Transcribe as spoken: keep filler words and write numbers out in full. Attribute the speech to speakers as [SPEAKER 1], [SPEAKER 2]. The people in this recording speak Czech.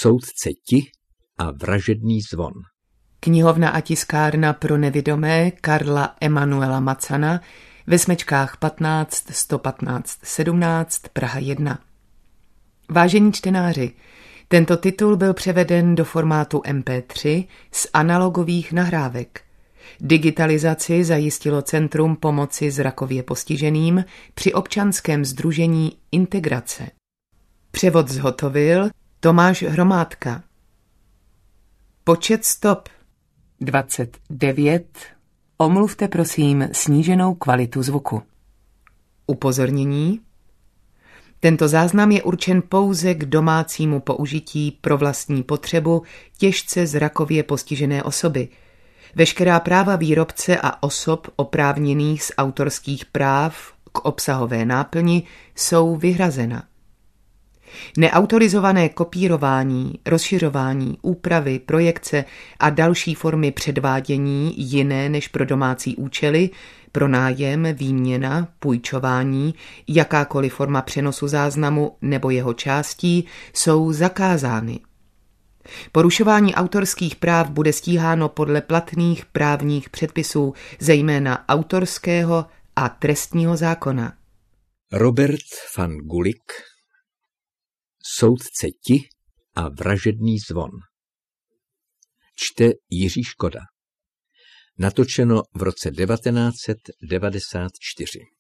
[SPEAKER 1] Soudce Ti a vražedný zvon.
[SPEAKER 2] Knihovna a tiskárna pro nevidomé Karla Emanuela Macana ve Smečkách patnáct sto patnáct sedmnáct Praha jedna. Vážení čtenáři, tento titul byl převeden do formátu em pé tři z analogových nahrávek. Digitalizaci zajistilo Centrum pomoci zrakově postiženým při občanském sdružení Integrace. Převod zhotovil Tomáš Hromádka. Počet stop dvacet devět. Omluvte prosím sníženou kvalitu zvuku. Upozornění. Tento záznam je určen pouze k domácímu použití pro vlastní potřebu těžce zrakově postižené osoby. Veškerá práva výrobce a osob oprávněných z autorských práv k obsahové náplni jsou vyhrazena. Neautorizované kopírování, rozšiřování, úpravy, projekce a další formy předvádění jiné než pro domácí účely, pronájem, výměna, půjčování, jakákoliv forma přenosu záznamu nebo jeho částí jsou zakázány. Porušování autorských práv bude stíháno podle platných právních předpisů, zejména autorského a trestního zákona.
[SPEAKER 1] Robert van Gulik, Soudce Ti a vražedný zvon. Čte Jiří Škoda. Natočeno v roce devatenáct set devadesát čtyři.